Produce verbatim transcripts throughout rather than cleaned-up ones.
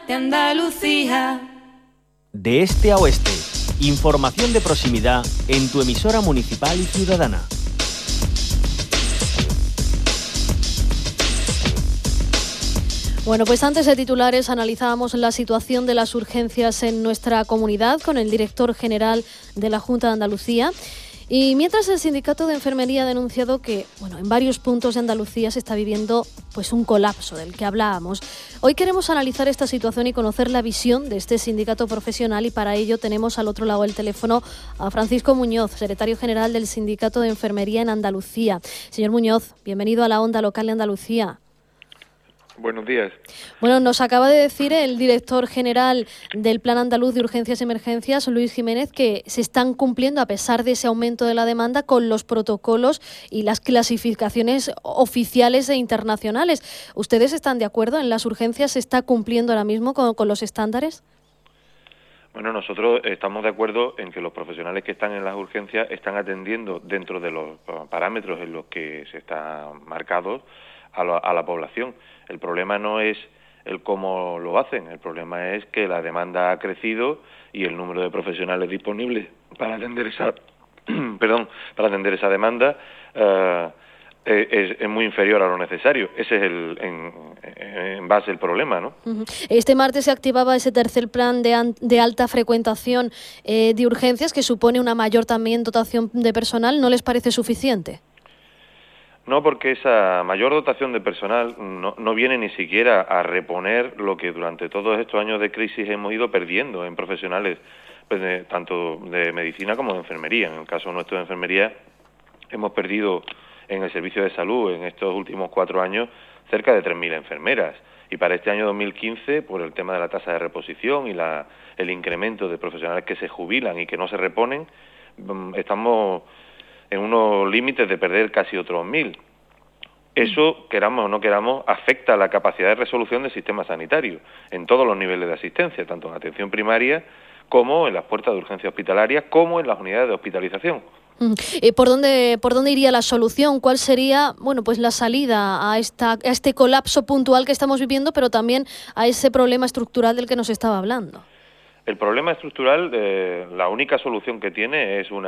de Andalucía. De este a oeste, información de proximidad en tu emisora municipal y ciudadana. Bueno, pues antes de titulares analizábamos la situación de las urgencias en nuestra comunidad con el director general de la Junta de Andalucía. Y mientras el sindicato de enfermería ha denunciado que, bueno, en varios puntos de Andalucía se está viviendo pues un colapso del que hablábamos. Hoy queremos analizar esta situación y conocer la visión de este sindicato profesional, y para ello tenemos al otro lado del teléfono a Francisco Muñoz, secretario general del Sindicato de Enfermería en Andalucía. Señor Muñoz, bienvenido a la Onda Local de Andalucía. Buenos días. Bueno, nos acaba de decir el director general del Plan Andaluz de Urgencias y Emergencias, Luis Jiménez, que se están cumpliendo, a pesar de ese aumento de la demanda, con los protocolos y las clasificaciones oficiales e internacionales. ¿Ustedes están de acuerdo? ¿En las urgencias se está cumpliendo ahora mismo con, con los estándares? Bueno, nosotros estamos de acuerdo en que los profesionales que están en las urgencias están atendiendo dentro de los parámetros en los que se están marcados a la, a la población. El problema no es el cómo lo hacen, el problema es que la demanda ha crecido y el número de profesionales disponibles para atender esa, perdón, para atender esa demanda uh, es, es muy inferior a lo necesario. Ese es el, en, en base el problema, ¿no? Este martes se activaba ese tercer plan de, an, de alta frecuentación eh, de urgencias, que supone una mayor también dotación de personal. ¿No les parece suficiente? No, porque esa mayor dotación de personal no, no viene ni siquiera a reponer lo que durante todos estos años de crisis hemos ido perdiendo en profesionales, pues de, tanto de medicina como de enfermería. En el caso nuestro de enfermería hemos perdido en el servicio de salud en estos últimos cuatro años cerca de tres mil enfermeras. Y para este año dos mil quince, por el tema de la tasa de reposición y la, el incremento de profesionales que se jubilan y que no se reponen, estamos en unos límites de perder casi otros mil. Eso, queramos o no queramos, afecta a la capacidad de resolución del sistema sanitario en todos los niveles de asistencia, tanto en atención primaria como en las puertas de urgencia hospitalaria, como en las unidades de hospitalización. ¿Y por dónde, por dónde iría la solución? ¿Cuál sería, bueno, pues la salida a, esta, a este colapso puntual que estamos viviendo, pero también a ese problema estructural del que nos estaba hablando? El problema estructural, eh, la única solución que tiene es un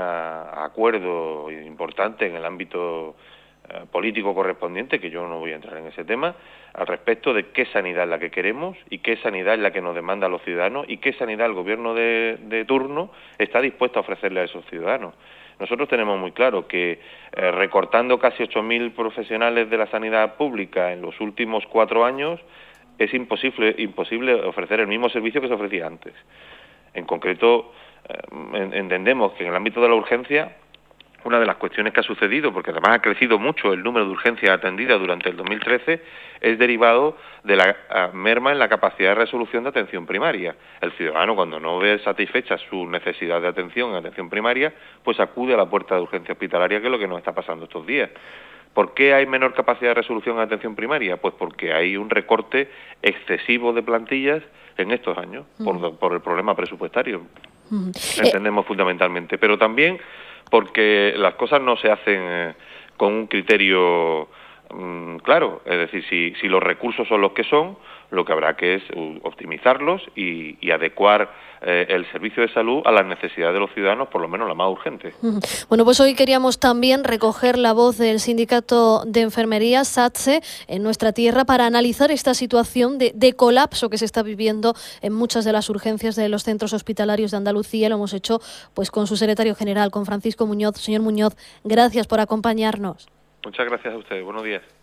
acuerdo importante en el ámbito eh, político correspondiente, que yo no voy a entrar en ese tema, al respecto de qué sanidad es la que queremos y qué sanidad es la que nos demanda a los ciudadanos y qué sanidad el gobierno de, de turno está dispuesto a ofrecerle a esos ciudadanos. Nosotros tenemos muy claro que eh, recortando casi ocho mil profesionales de la sanidad pública en los últimos cuatro años, es imposible, imposible ofrecer el mismo servicio que se ofrecía antes. En concreto, eh, entendemos que en el ámbito de la urgencia, una de las cuestiones que ha sucedido, porque además ha crecido mucho el número de urgencias atendidas durante el dos mil trece, es derivado de la merma en la capacidad de resolución de atención primaria. El ciudadano, cuando no ve satisfecha su necesidad de atención en atención primaria, pues acude a la puerta de urgencia hospitalaria, que es lo que nos está pasando estos días. ¿Por qué hay menor capacidad de resolución en atención primaria? Pues porque hay un recorte excesivo de plantillas en estos años, uh-huh. por, por el problema presupuestario, uh-huh. entendemos eh. fundamentalmente, pero también porque las cosas no se hacen eh, con un criterio mmm, claro, es decir, si, si los recursos son los que son, lo que habrá que es optimizarlos y, y adecuar eh, el servicio de salud a las necesidades de los ciudadanos, por lo menos la más urgente. Bueno, pues hoy queríamos también recoger la voz del Sindicato de Enfermería, SATSE, en nuestra tierra, para analizar esta situación de, de colapso que se está viviendo en muchas de las urgencias de los centros hospitalarios de Andalucía. Lo hemos hecho pues con su secretario general, con Francisco Muñoz. Señor Muñoz, gracias por acompañarnos. Muchas gracias a ustedes. Buenos días.